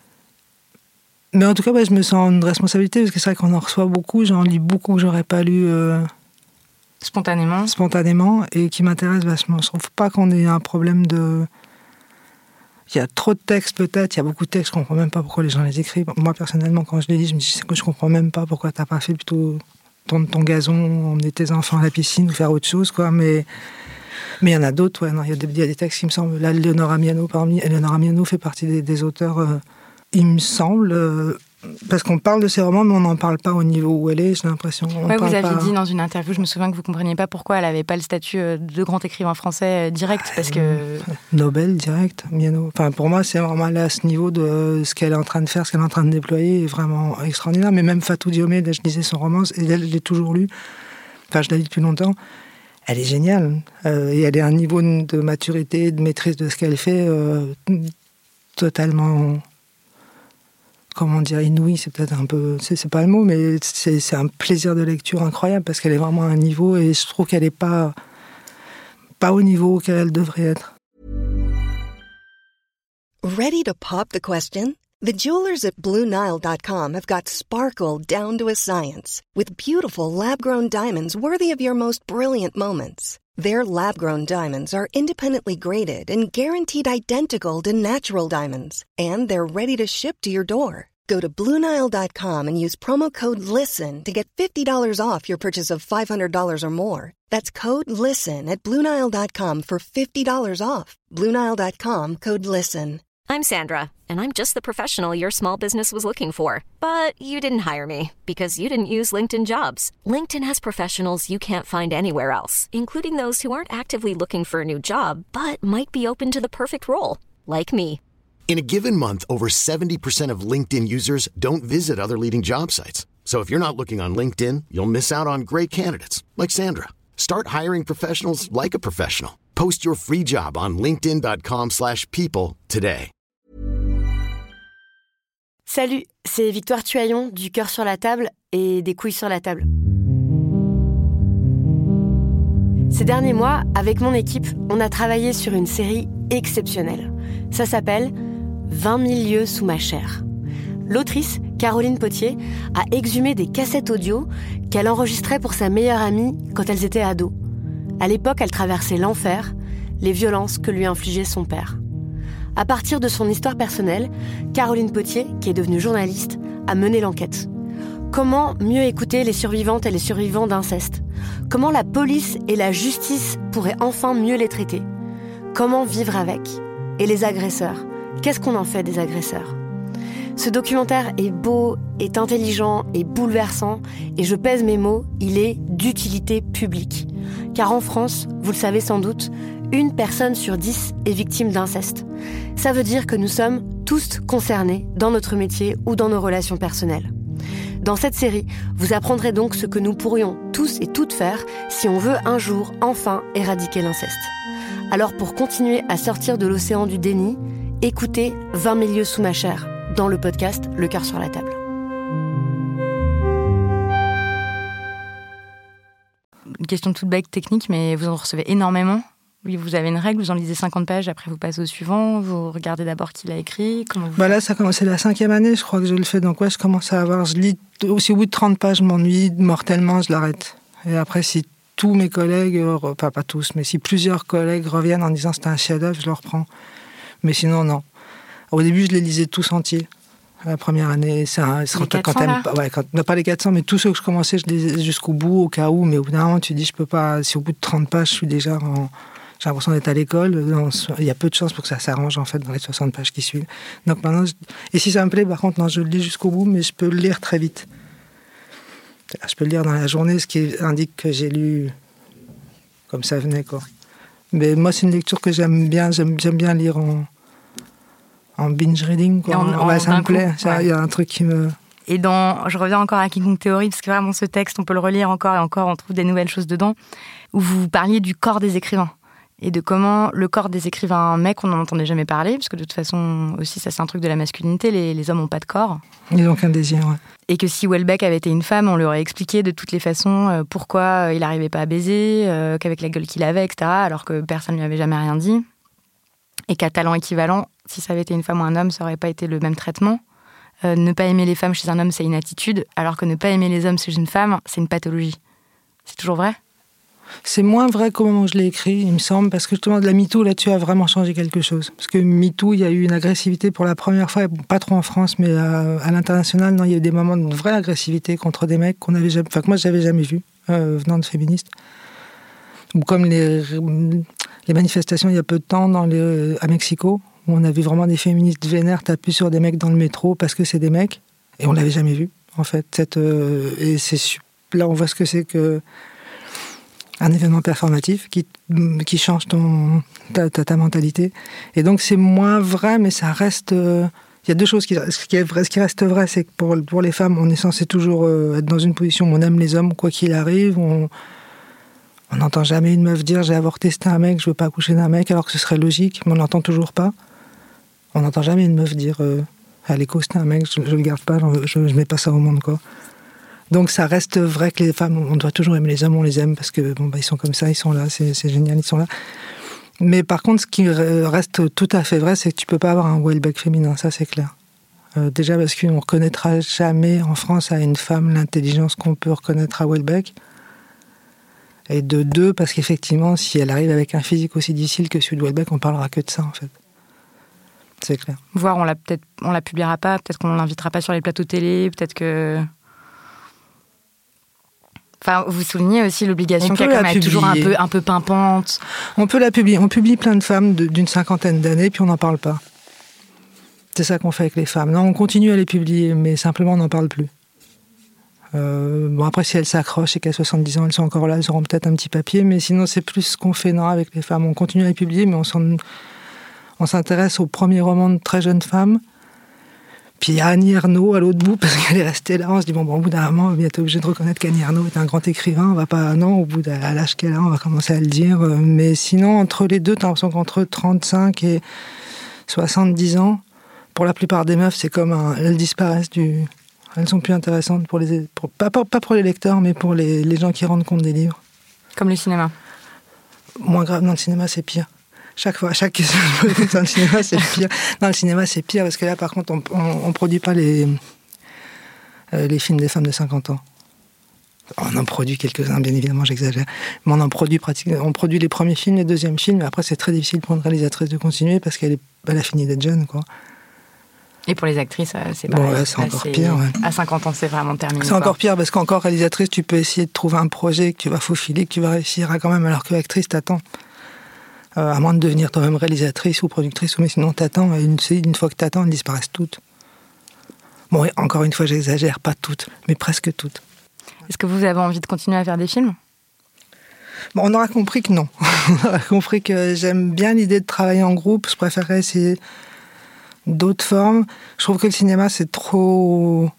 Mais en tout cas, ouais, je me sens une responsabilité, parce que c'est vrai qu'on en reçoit beaucoup, j'en lis beaucoup que j'aurais pas lu euh, spontanément. spontanément, et qui m'intéressent vachement. Je trouve pas qu'on ait un problème de... Il y a trop de textes peut-être, il y a beaucoup de textes, je comprends même pas pourquoi les gens les écrivent. Moi, personnellement, quand je les lis, je me dis que je comprends même pas pourquoi t'as pas fait plutôt ton, ton gazon, emmener tes enfants à la piscine ou faire autre chose, quoi. Mais mais il y en a d'autres, ouais. Non, il y a des, il y a des textes qui me semblent... Là, Léonore Amiano, parmi... Léonore Amiano fait partie des, des auteurs... Euh, il me semble, euh, parce qu'on parle de ces romans, mais on n'en parle pas au niveau où elle est, j'ai l'impression. On ouais, vous aviez pas... dit dans une interview, je me souviens que vous ne compreniez pas pourquoi elle n'avait pas le statut de grand écrivain français direct, parce que... Nobel, direct, Miano. Enfin, pour moi, c'est vraiment là, à ce niveau de ce qu'elle est en train de faire, ce qu'elle est en train de déployer, est vraiment extraordinaire. Mais même Fatou Diomé, là, je lisais son roman, et elle, je l'ai toujours lu, enfin, je l'ai lu depuis longtemps, elle est géniale. Euh, et elle est à un niveau de maturité, de maîtrise de ce qu'elle fait, euh, totalement... Comment dire, inouï, c'est peut-être un peu... C'est, c'est pas le mot, mais c'est, c'est un plaisir de lecture incroyable, parce qu'elle est vraiment à un niveau, et je trouve qu'elle n'est pas, pas au niveau auquel elle devrait être. Ready to pop the question? The jewelers at Blue Nile dot com have got sparkle down to a science, with beautiful lab-grown diamonds worthy of your most brilliant moments. Their lab-grown diamonds are independently graded and guaranteed identical to natural diamonds. And they're ready to ship to your door. Go to Blue Nile dot com and use promo code LISTEN to get fifty dollars off your purchase of five hundred dollars or more. That's code LISTEN at Blue Nile dot com for fifty dollars off. Blue Nile dot com, code LISTEN. I'm Sandra, and I'm just the professional your small business was looking for. But you didn't hire me, because you didn't use LinkedIn Jobs. LinkedIn has professionals you can't find anywhere else, including those who aren't actively looking for a new job, but might be open to the perfect role, like me. In a given month, over seventy percent of LinkedIn users don't visit other leading job sites. So if you're not looking on LinkedIn, you'll miss out on great candidates, like Sandra. Start hiring professionals like a professional. Post your free job on linkedin dot com slash people today. Salut, c'est Victoire Tuaillon du Cœur sur la table et des couilles sur la table. Ces derniers mois, avec mon équipe, on a travaillé sur une série exceptionnelle. Ça s'appelle « vingt mille lieues sous ma chair ». l'autrice, Caroline Potier, a exhumé des cassettes audio qu'elle enregistrait pour sa meilleure amie quand elles étaient ados. À l'époque, elle traversait l'enfer, les violences que lui infligeait son père. À partir de son histoire personnelle, Caroline Potier, qui est devenue journaliste, a mené l'enquête. Comment mieux écouter les survivantes et les survivants d'inceste ? Comment la police et la justice pourraient enfin mieux les traiter ? Comment vivre avec ? Et les agresseurs ? Qu'est-ce qu'on en fait des agresseurs ? Ce documentaire est beau, est intelligent, est bouleversant, et je pèse mes mots, il est d'utilité publique. Car en France, vous le savez sans doute, une personne sur dix est victime d'inceste. Ça veut dire que nous sommes tous concernés dans notre métier ou dans nos relations personnelles. Dans cette série, vous apprendrez donc ce que nous pourrions tous et toutes faire si on veut un jour enfin éradiquer l'inceste. Alors pour continuer à sortir de l'océan du déni, écoutez vingt mille lieues sous ma chair dans le podcast Le cœur sur la table. Une question toute bête technique, mais vous en recevez énormément. Oui, vous avez une règle, vous en lisez cinquante pages, après vous passez au suivant, vous regardez d'abord qui l'a écrit. Comment vous... Bah là, ça commence, c'est la cinquième année, je crois que je le fais. Donc ouais, je commence à avoir, je lis, aussi au bout de trente pages, je m'ennuie mortellement, je l'arrête. Et après, si tous mes collègues, enfin pas tous, mais si plusieurs collègues reviennent en disant c'était un chef-d'œuvre, je le reprends. Mais sinon, non. Au début, je les lisais tous entiers. La première année, c'est un, c'est quand, quand t'aimes pas, ouais, quand, non, pas les quatre cents, mais tous ceux que je commençais, je les lisais jusqu'au bout, au cas où. Mais au bout d'un moment, tu dis, je peux pas, si au bout de trente pages, je suis déjà en, j'ai l'impression d'être à l'école, il y a peu de chances pour que ça s'arrange, en fait, dans les soixante pages qui suivent. Donc maintenant, je, et si ça me plaît, par contre, non, je le lis jusqu'au bout, mais je peux le lire très vite. Je peux le lire dans la journée, ce qui indique que j'ai lu comme ça venait, quoi. Mais moi, c'est une lecture que j'aime bien, j'aime, j'aime bien lire en, en binge reading, quoi. En, en, ouais, ça me plaît, il ouais. y a un truc qui me... Et dans, je reviens encore à King Kong Theory, parce que vraiment, ce texte, on peut le relire encore et encore, on trouve des nouvelles choses dedans, où vous parliez du corps des écrivains. Et de comment le corps des écrivains mecs, on n'en entendait jamais parler, parce que de toute façon, aussi, ça c'est un truc de la masculinité, les, les hommes n'ont pas de corps. Ils n'ont qu'un désir, ouais. Et que si Houellebecq avait été une femme, on lui aurait expliqué de toutes les façons euh, pourquoi il n'arrivait pas à baiser, euh, qu'avec la gueule qu'il avait, et cetera, alors que personne ne lui avait jamais rien dit. Et qu'à talent équivalent, si ça avait été une femme ou un homme, ça n'aurait pas été le même traitement. Euh, ne pas aimer les femmes chez un homme, c'est une attitude, alors que ne pas aimer les hommes chez une femme, c'est une pathologie. C'est toujours vrai ? C'est moins vrai qu'au moment où je l'ai écrit, il me semble, parce que justement, de la MeToo, là-dessus, a vraiment changé quelque chose. Parce que MeToo, il y a eu une agressivité pour la première fois, pas trop en France, mais à, à l'international, non, il y a eu des moments de vraie agressivité contre des mecs qu'on avait jamais, enfin, que moi, je n'avais jamais vu, euh, venant de féministes. Ou comme les, les manifestations il y a peu de temps dans les, à Mexico, où on a vu vraiment des féministes vénères taper sur des mecs dans le métro parce que c'est des mecs, et on ne l'avait jamais vu, en fait. Cette, euh, et c'est, là, on voit ce que c'est que un événement performatif qui, qui change ton, ta, ta, ta mentalité. Et donc, c'est moins vrai, mais ça reste... Euh, il y a deux choses qui, ce qui, est vrai, ce qui reste vrai, c'est que pour, pour les femmes, on est censé toujours euh, être dans une position où on aime les hommes, quoi qu'il arrive. On n'entend jamais une meuf dire « j'ai avorté, c'était un mec, je veux pas accoucher d'un mec », alors que ce serait logique, mais on n'entend toujours pas. On n'entend jamais une meuf dire euh, « à l'écho, c'était un mec, je, je le garde pas, je, je mets pas ça au monde, quoi ». Donc ça reste vrai que les femmes, on doit toujours aimer les hommes, on les aime parce que bon bah ils sont comme ça, ils sont là, c'est, c'est génial, ils sont là. Mais par contre, ce qui reste tout à fait vrai, c'est que tu peux pas avoir un Houellebecq féminin, ça c'est clair. Euh, déjà parce qu'on reconnaîtra jamais en France à une femme l'intelligence qu'on peut reconnaître à Houellebecq. Et de deux, parce qu'effectivement, si elle arrive avec un physique aussi difficile que celui de Houellebecq, on parlera que de ça en fait. C'est clair. Voire on la peut-être, on la publiera pas, peut-être qu'on l'invitera pas sur les plateaux télé, peut-être que. Enfin, vous soulignez aussi l'obligation qu'elle est toujours un peu, un peu pimpante. On peut la publier. On publie plein de femmes de, d'une cinquantaine d'années, puis on n'en parle pas. C'est ça qu'on fait avec les femmes. Non, on continue à les publier, mais simplement on n'en parle plus. Euh, bon, après, si elles s'accrochent et qu'à soixante-dix ans, elles sont encore là, elles auront peut-être un petit papier, mais sinon, c'est plus ce qu'on fait non, avec les femmes. On continue à les publier, mais on, s'en, on s'intéresse aux premiers romans de très jeunes femmes. Puis il y a Annie Ernaux à l'autre bout, parce qu'elle est restée là. On se dit, bon, bon au bout d'un moment, on est obligé de reconnaître qu'Annie Ernaux est un grand écrivain. On va pas, non, au bout de l'âge qu'elle a, on va commencer à le dire. Mais sinon, entre les deux, t'as l'impression qu'entre trente-cinq et soixante-dix ans, pour la plupart des meufs, c'est comme un, elles disparaissent du... Elles sont plus intéressantes pour les... Pour, pas, pas, pas pour les lecteurs, mais pour les, les gens qui rendent compte des livres. Comme le cinéma. Moins grave, dans le cinéma, c'est pire. Chaque fois, chaque question que je pose dans le cinéma, c'est pire. Dans le cinéma, c'est pire, parce que là, par contre, on ne produit pas les, euh, les films des femmes de cinquante ans. On en produit quelques-uns, bien évidemment, j'exagère. Mais on en produit pratiquement. On produit les premiers films, les deuxièmes films, mais après, c'est très difficile pour une réalisatrice de continuer, parce qu'elle est, elle a fini d'être jeune, quoi. Et pour les actrices, c'est bon, pareil. ouais, c'est encore c'est... pire. Ouais. À cinquante ans, c'est vraiment terminé. C'est quoi. encore pire, parce qu'encore réalisatrice, tu peux essayer de trouver un projet que tu vas faufiler, que tu vas réussir à quand même, alors que actrice, t'attends. Euh, à moins de devenir toi-même réalisatrice ou productrice, mais sinon t'attends, et une, une fois que t'attends, elles disparaissent toutes. Bon, et encore une fois, j'exagère, pas toutes, mais presque toutes. Est-ce que vous avez envie de continuer à faire des films ? Bon, on aura compris que non. On aura compris que j'aime bien l'idée de travailler en groupe, je préférerais essayer d'autres formes. Je trouve que le cinéma, c'est trop...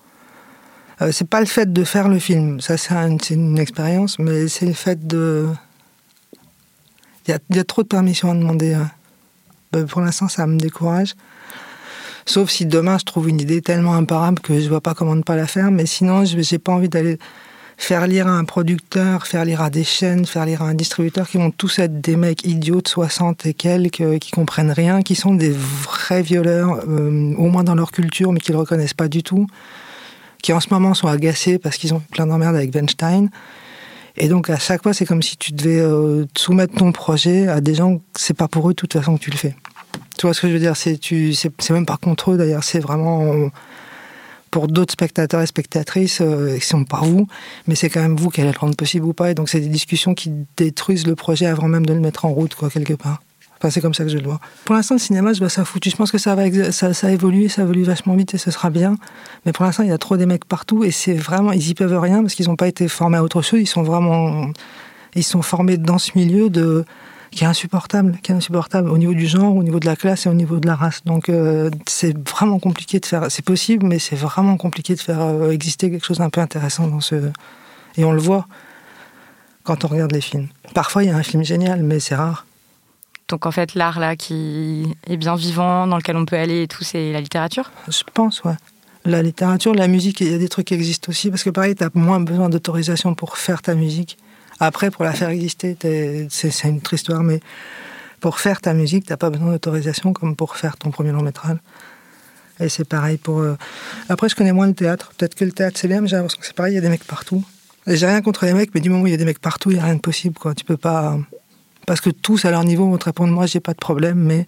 Euh, c'est pas le fait de faire le film, ça c'est, un, c'est une expérience, mais c'est le fait de... Il y a, il y a trop de permissions à demander. Hein. Ben, pour l'instant, ça me décourage. Sauf si demain, je trouve une idée tellement imparable que je vois pas comment ne pas la faire, mais sinon, je j'ai pas envie d'aller faire lire à un producteur, faire lire à des chaînes, faire lire à un distributeur qui vont tous être des mecs idiots de soixante et quelques, qui comprennent rien, qui sont des vrais violeurs, euh, au moins dans leur culture, mais qui le reconnaissent pas du tout, qui en ce moment sont agacés parce qu'ils ont eu plein d'emmerdes avec Weinstein. Et donc, à chaque fois, c'est comme si tu devais euh, soumettre ton projet à des gens, c'est pas pour eux de toute façon que tu le fais. Tu vois ce que je veux dire ? C'est, tu, c'est, c'est même pas contre eux, d'ailleurs, c'est vraiment... Euh, pour d'autres spectateurs et spectatrices, euh, qui sont pas vous, mais c'est quand même vous qui allez le rendre possible ou pas. Et donc, c'est des discussions qui détruisent le projet avant même de le mettre en route, quoi, quelque part. Enfin, c'est comme ça que je le vois. Pour l'instant, le cinéma, je vois ça foutu. Je pense que ça va ex- ça, ça évolue, ça évolue vachement vite et ce sera bien. Mais pour l'instant, il y a trop des mecs partout et c'est vraiment, ils y peuvent rien parce qu'ils n'ont pas été formés à autre chose. Ils sont vraiment, ils sont formés dans ce milieu de, qui est insupportable, qui est insupportable au niveau du genre, au niveau de la classe et au niveau de la race. Donc, euh, c'est vraiment compliqué de faire, c'est possible, mais c'est vraiment compliqué de faire euh, exister quelque chose d'un peu intéressant dans ce, et on le voit quand on regarde les films. Parfois, il y a un film génial, mais c'est rare. Donc en fait, l'art là qui est bien vivant, dans lequel on peut aller et tout, c'est la littérature ? Je pense, ouais. La littérature, la musique, il y a des trucs qui existent aussi, parce que pareil, tu as moins besoin d'autorisation pour faire ta musique. Après, pour la faire exister, c'est, c'est une autre histoire, mais pour faire ta musique, tu n'as pas besoin d'autorisation comme pour faire ton premier long métrage. Et c'est pareil pour... Euh... Après, je connais moins le théâtre. Peut-être que le théâtre, c'est bien, mais j'ai l'impression que c'est pareil, il y a des mecs partout. Et j'ai rien contre les mecs, mais du moment où il y a des mecs partout, il n'y a rien de possible, quoi. Tu peux pas... Parce que tous, à leur niveau, vont te répondre, moi, j'ai pas de problème, mais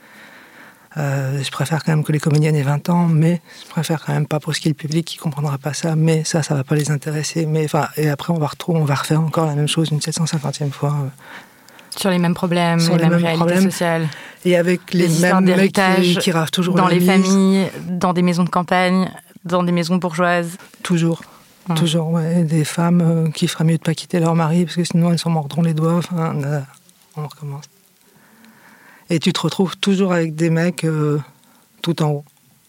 euh, je préfère quand même que les comédiennes aient vingt ans, mais je préfère quand même pas brusquer le public qui comprendra pas ça, mais ça, ça va pas les intéresser. Mais, enfin, et après, on va, retrouver, on va refaire encore la même chose une sept cent cinquantième fois. Sur les mêmes problèmes, Sur les, les mêmes mêmes réalités problèmes. sociales. Et avec les, les mêmes mecs qui, qui rafent toujours dans la les mise. familles, dans des maisons de campagne, dans des maisons bourgeoises. Toujours. Hum. Toujours, ouais. Des femmes euh, qui feraient mieux de pas quitter leur mari, parce que sinon elles s'en mordront les doigts. Enfin, euh, on recommence. Et tu te retrouves toujours avec des mecs euh, tout en haut.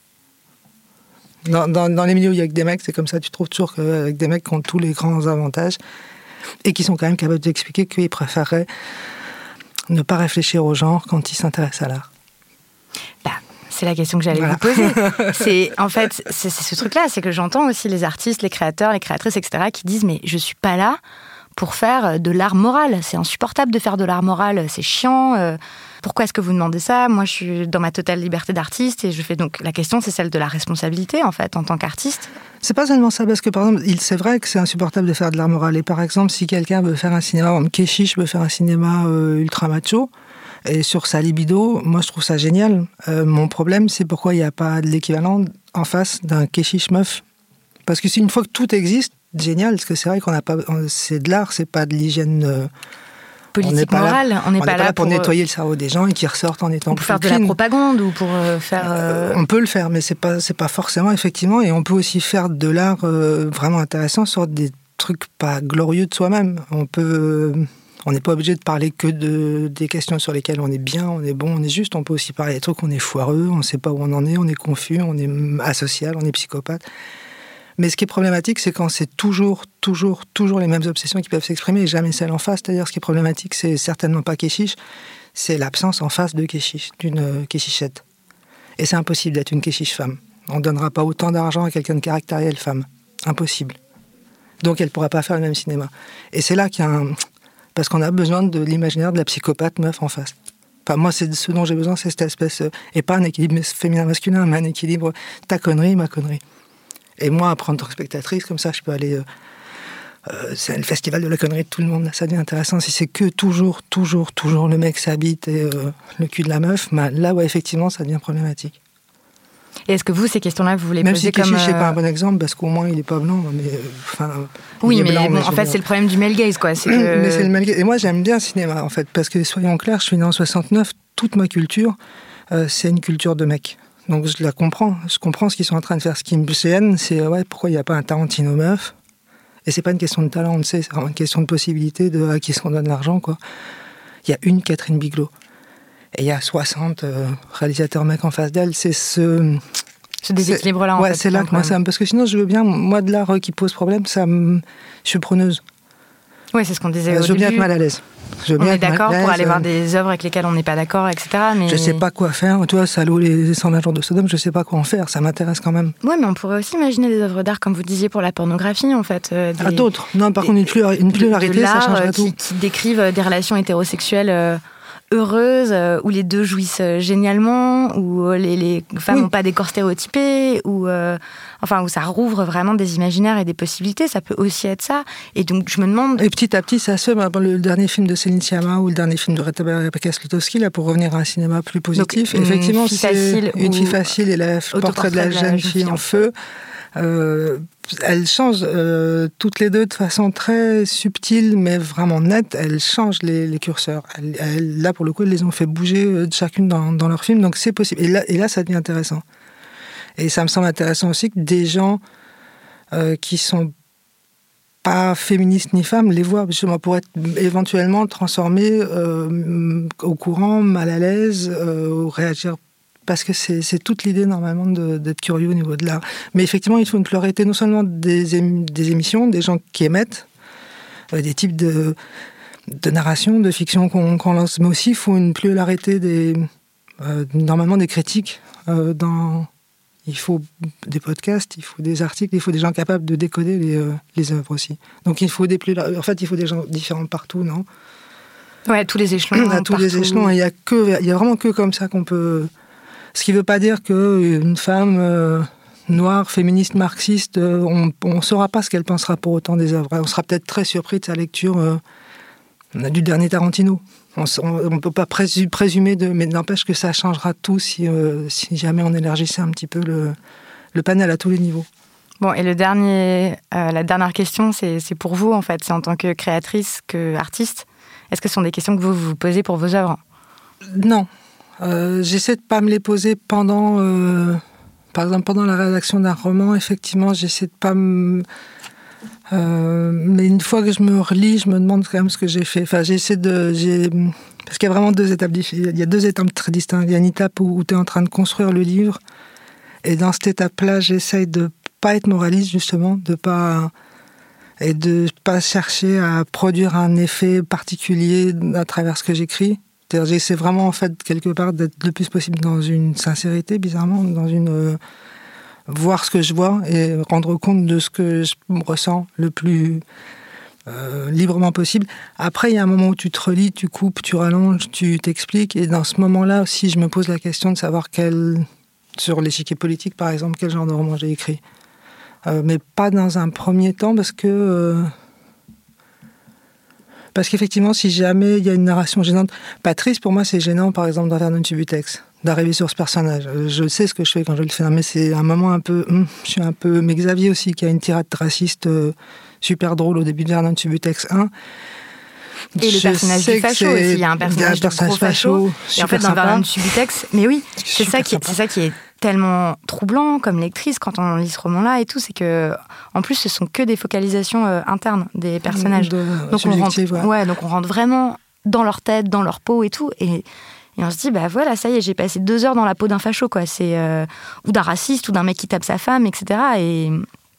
Dans, dans, dans les milieux où il y a que des mecs, c'est comme ça, tu te trouves toujours avec des mecs qui ont tous les grands avantages et qui sont quand même capables d'expliquer qu'ils préféreraient ne pas réfléchir au genre quand ils s'intéressent à l'art. Bah, c'est la question que j'allais voilà. vous poser. C'est, en fait, c'est, c'est ce truc-là, c'est que j'entends aussi les artistes, les créateurs, les créatrices, et cetera, qui disent « mais je suis pas là pour faire de l'art moral. C'est insupportable de faire de l'art moral, c'est chiant. Euh, pourquoi est-ce que vous demandez ça ? Moi, je suis dans ma totale liberté d'artiste et je fais donc la question, c'est celle de la responsabilité en fait en tant qu'artiste. C'est pas seulement ça, parce que par exemple, il, c'est vrai que c'est insupportable de faire de l'art moral. Et par exemple, si quelqu'un veut faire un cinéma, comme Keshish veut faire un cinéma euh, ultra macho, et sur sa libido, moi je trouve ça génial. Euh, mon problème, c'est pourquoi il n'y a pas de l'équivalent en face d'un Keshish meuf. Parce que si une fois que tout existe, génial, parce que c'est vrai qu'on n'a pas, c'est de l'art, c'est pas de l'hygiène euh, politique morale. Là, on n'est pas, pas, pas là là pour, pour nettoyer le cerveau des gens et qu'ils ressortent en étant pour plus faire clean. De la propagande ou pour euh, faire. Euh... On peut le faire, mais c'est pas c'est pas forcément effectivement. Et on peut aussi faire de l'art euh, vraiment intéressant sur des trucs pas glorieux de soi-même. On peut, euh, on n'est pas obligé de parler que de des questions sur lesquelles on est bien, on est bon, on est juste. On peut aussi parler des trucs où on est foireux, on ne sait pas où on en est, on est confus, on est asocial, on est psychopathe. Mais ce qui est problématique, c'est quand c'est toujours, toujours, toujours les mêmes obsessions qui peuvent s'exprimer et jamais celles en face. C'est-à-dire, ce qui est problématique, c'est certainement pas Keshish, c'est l'absence en face de Keshish, d'une Keshichette. Et c'est impossible d'être une Keshish femme. On ne donnera pas autant d'argent à quelqu'un de caractériel femme. Impossible. Donc, elle ne pourra pas faire le même cinéma. Et c'est là qu'il y a un... Parce qu'on a besoin de l'imaginaire de la psychopathe meuf en face. Enfin, moi, c'est ce dont j'ai besoin, c'est cette espèce... Euh, et pas un équilibre féminin-masculin, mais un équilibre ta connerie, ma connerie. Et moi, en tant que spectatrice, comme ça, je peux aller... Euh, euh, c'est le festival de la connerie de tout le monde, là, ça devient intéressant. Si c'est que toujours, toujours, toujours le mec s'habite et euh, le cul de la meuf, bah, là, ouais, effectivement, ça devient problématique. Et est-ce que vous, ces questions-là, vous les Même posez si comme... Même si Keshish n'est euh... pas un bon exemple, parce qu'au moins, il n'est pas blanc, mais... Enfin, oui, mais, blanc, bon, mais en fait, c'est le problème du male gaze, quoi. C'est que... mais c'est le male gaze. Et moi, j'aime bien le cinéma, en fait, parce que, soyons clairs, je suis né en soixante-neuf, toute ma culture, euh, c'est une culture de mec. Donc, je la comprends. Je comprends ce qu'ils sont en train de faire. Ce qui me gêne, c'est, ouais, pourquoi il n'y a pas un Tarantino meuf ? Et c'est pas une question de talent, on le sait, c'est vraiment une question de possibilité, de à qui est-ce qu'on donne l'argent, quoi. Il y a une Catherine Bigelow. Et il y a soixante euh, réalisateurs mecs en face d'elle. C'est ce... Ce déséquilibre-là, en ouais, fait. Ouais, c'est là que moi, ça me... Parce que sinon, je veux bien... Moi, de l'art qui pose problème, ça me... Je suis preneuse. Oui, c'est ce qu'on disait euh, au Je veux début. bien être mal à l'aise. Je veux on bien est d'accord pour aller voir des œuvres avec lesquelles on n'est pas d'accord, et cetera. Mais... Je sais pas quoi faire. Tu vois, Salaud, les cent vingt jours de Sodome, je sais pas quoi en faire. Ça m'intéresse quand même. Oui, mais on pourrait aussi imaginer des œuvres d'art, comme vous disiez, pour la pornographie, en fait. Euh, des... Ah, d'autres. Non, par des... contre, une, plur... une pluralité, ça changerait qui, tout. Qui décrivent des relations hétérosexuelles euh, heureuses, euh, où les deux jouissent euh, génialement, où euh, les, les femmes n'ont oui. pas des corps stéréotypés, où, euh, enfin, où ça rouvre vraiment des imaginaires et des possibilités. Ça peut aussi être ça. Et donc, je me demande... Et petit à petit, ça se... Bah, le dernier film de Céline Sciamma ou le dernier film de Rebecca Slotowski, là, pour revenir à un cinéma plus positif, donc, effectivement, une fille c'est facile une fille facile et le portrait de la jeune fille en feu. Euh, elles changent euh, toutes les deux de façon très subtile, mais vraiment nette. Elles changent les, les curseurs. Elles, elles, là, pour le coup, elles les ont fait bouger euh, chacune dans, dans leur film, donc c'est possible. Et là, et là, ça devient intéressant. Et ça me semble intéressant aussi que des gens euh, qui sont pas féministes ni femmes les voient, justement, pour être éventuellement transformés euh, au courant, mal à l'aise, euh, ou réagir. Parce que c'est, c'est toute l'idée, normalement, de, d'être curieux au niveau de l'art. Mais effectivement, il faut une pluralité, non seulement des, ém- des émissions, des gens qui émettent, euh, des types de, de narration, de fiction qu'on, qu'on lance, mais aussi il faut une pluralité, des, euh, normalement, des critiques. Euh, dans, il faut des podcasts, il faut des articles, il faut des gens capables de décoder les, euh, les œuvres aussi. Donc il faut des plura- en fait, il faut des gens différents partout, non ? Ouais, tous les échelons. À tous partout. les échelons, il y a que, il y a vraiment que comme ça qu'on peut... Ce qui ne veut pas dire qu'une femme euh, noire, féministe, marxiste, euh, on ne saura pas ce qu'elle pensera pour autant des œuvres. On sera peut-être très surpris de sa lecture euh, du dernier Tarantino. On ne peut pas présu- présumer, de, mais n'empêche que ça changera tout si, euh, si jamais on élargissait un petit peu le, le panel à tous les niveaux. Bon, et le dernier, euh, la dernière question, c'est, c'est pour vous, en fait. C'est en tant que créatrice, qu'artiste. Est-ce que ce sont des questions que vous vous posez pour vos œuvres ? Non. Euh, j'essaie de pas me les poser pendant, euh, par exemple pendant la rédaction d'un roman. Effectivement, j'essaie de pas me, euh, mais une fois que je me relis, je me demande quand même ce que j'ai fait. Enfin, j'essaie de, j'ai, parce qu'il y a vraiment deux étapes. Il y a deux étapes très distinctes. Il y a une étape où, où tu es en train de construire le livre, et dans cette étape-là, j'essaie de pas être moraliste justement, de pas et de pas chercher à produire un effet particulier à travers ce que j'écris. C'est-à-dire, j'essaie vraiment, en fait, quelque part, d'être le plus possible dans une sincérité, bizarrement, dans une... Euh, voir ce que je vois et rendre compte de ce que je ressens le plus euh, librement possible. Après, il y a un moment où tu te relis, tu coupes, tu rallonges, tu t'expliques. Et dans ce moment-là aussi, je me pose la question de savoir quel... Sur l'échiquier politique, par exemple, quel genre de roman j'ai écrit. Euh, mais pas dans un premier temps, parce que... Euh, Parce qu'effectivement, si jamais il y a une narration gênante... Patrice, pour moi, c'est gênant, par exemple, dans Vernon Subutex, d'arriver sur ce personnage. Je sais ce que je fais quand je le fais, mais c'est un moment un peu... Hum, je suis un peu... Mais Xavier aussi, qui a une tirade raciste euh, super drôle au début de Vernon Subutex un. Et le personnage du facho aussi. Il y a un personnage, de gros facho. Et en fait, dans Vernon Subutex... Mais oui, c'est ça, qui est, c'est ça qui est tellement troublant comme lectrice quand on lit ce roman-là et tout, c'est que en plus ce sont que des focalisations euh, internes des personnages. De, donc on rentre, ouais. Ouais, donc on rentre vraiment dans leur tête, dans leur peau et tout, et, et on se dit bah voilà, ça y est, j'ai passé deux heures dans la peau d'un facho, quoi. C'est euh, ou d'un raciste ou d'un mec qui tape sa femme, et cetera. Et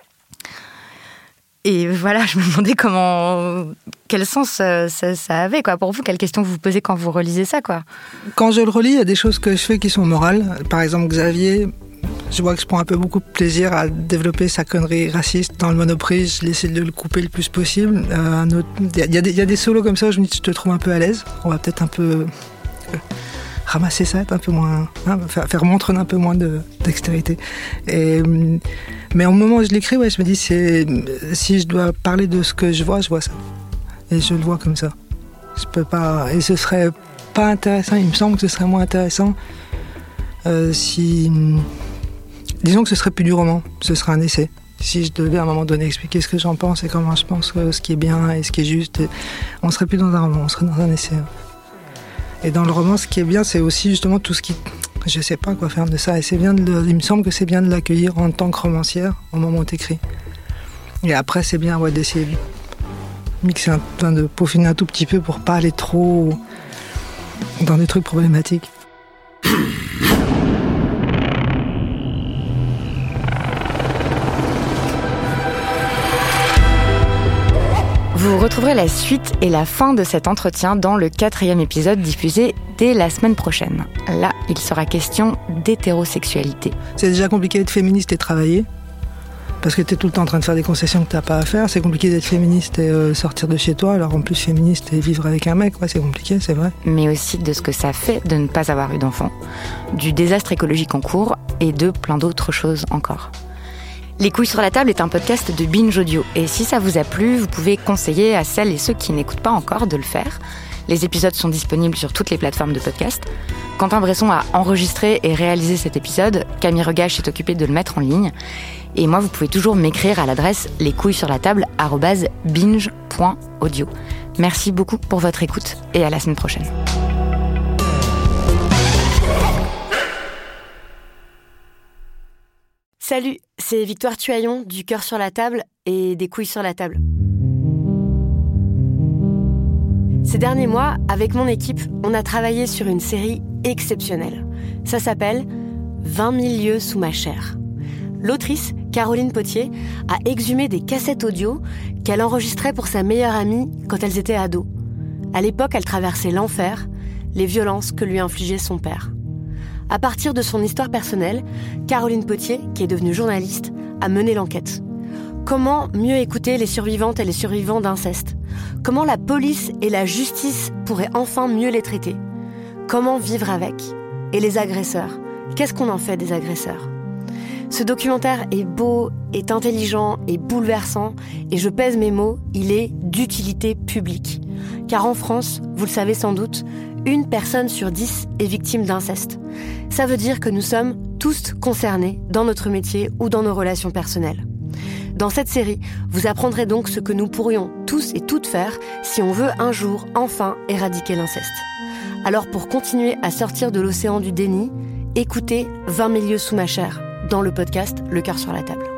et voilà, je me demandais comment, quel sens ça, ça, ça avait, quoi. Pour vous, quelles questions vous vous posez quand vous relisez ça, quoi. Quand je le relis, il y a des choses que je fais qui sont morales. Par exemple, Xavier, je vois que je prends un peu beaucoup de plaisir à développer sa connerie raciste dans le Monoprix. Je essaie de le couper le plus possible. Il euh, y, y, y a des solos comme ça où je me dis, je te trouve un peu à l'aise. On va peut-être un peu ramasser ça, être un peu moins, hein, faire, faire montre d'un peu moins de dextérité. Et, mais au moment où je l'écris, ouais, je me dis, c'est, si je dois parler de ce que je vois, je vois ça. Et je le vois comme ça. Je peux pas, et ce serait pas intéressant, il me semble que ce serait moins intéressant euh, si, disons que ce serait plus du roman, ce serait un essai. Si je devais à un moment donné expliquer ce que j'en pense et comment je pense que ce qui est bien et ce qui est juste, et on serait plus dans un roman, on serait dans un essai. Et dans le roman, ce qui est bien, c'est aussi justement tout ce qui... Je sais pas quoi faire de ça, et c'est bien de le... il me semble que c'est bien de l'accueillir en tant que romancière au moment où t'écris. Et après, c'est bien ouais, d'essayer de mixer, un... enfin, de peaufiner un tout petit peu pour pas aller trop dans des trucs problématiques. Vous retrouverez la suite et la fin de cet entretien dans le quatrième épisode diffusé dès la semaine prochaine. Là, il sera question d'hétérosexualité. C'est déjà compliqué d'être féministe et travailler, parce que t'es tout le temps en train de faire des concessions que t'as pas à faire. C'est compliqué d'être féministe et euh, sortir de chez toi, alors en plus féministe et vivre avec un mec, ouais, c'est compliqué, c'est vrai. Mais aussi de ce que ça fait de ne pas avoir eu d'enfant, du désastre écologique en cours et de plein d'autres choses encore. Les couilles sur la table est un podcast de Binge Audio. Et si ça vous a plu, vous pouvez conseiller à celles et ceux qui n'écoutent pas encore de le faire. Les épisodes sont disponibles sur toutes les plateformes de podcast. Quentin Bresson a enregistré et réalisé cet épisode. Camille Regache s'est occupée de le mettre en ligne. Et moi, vous pouvez toujours m'écrire à l'adresse lescouillessurlatable arobase binge point audio. Merci beaucoup pour votre écoute et à la semaine prochaine. Salut, c'est Victoire Tuaillon du Cœur sur la table et des couilles sur la table. Ces derniers mois, avec mon équipe, on a travaillé sur une série exceptionnelle. Ça s'appelle vingt mille lieues sous ma chair. L'autrice, Caroline Potier, a exhumé des cassettes audio qu'elle enregistrait pour sa meilleure amie quand elles étaient ados. À l'époque, elle traversait l'enfer, les violences que lui infligeait son père. À partir de son histoire personnelle, Caroline Potier, qui est devenue journaliste, a mené l'enquête. Comment mieux écouter les survivantes et les survivants d'inceste ? Comment la police et la justice pourraient enfin mieux les traiter ? Comment vivre avec ? Et les agresseurs ? Qu'est-ce qu'on en fait des agresseurs ? Ce documentaire est beau, est intelligent, est bouleversant, et je pèse mes mots, il est d'utilité publique. Car en France, vous le savez sans doute, une personne sur dix est victime d'inceste. Ça veut dire que nous sommes tous concernés dans notre métier ou dans nos relations personnelles. Dans cette série, vous apprendrez donc ce que nous pourrions tous et toutes faire si on veut un jour enfin éradiquer l'inceste. Alors pour continuer à sortir de l'océan du déni, écoutez vingt mille lieues sous ma chair dans le podcast Le Cœur sur la table.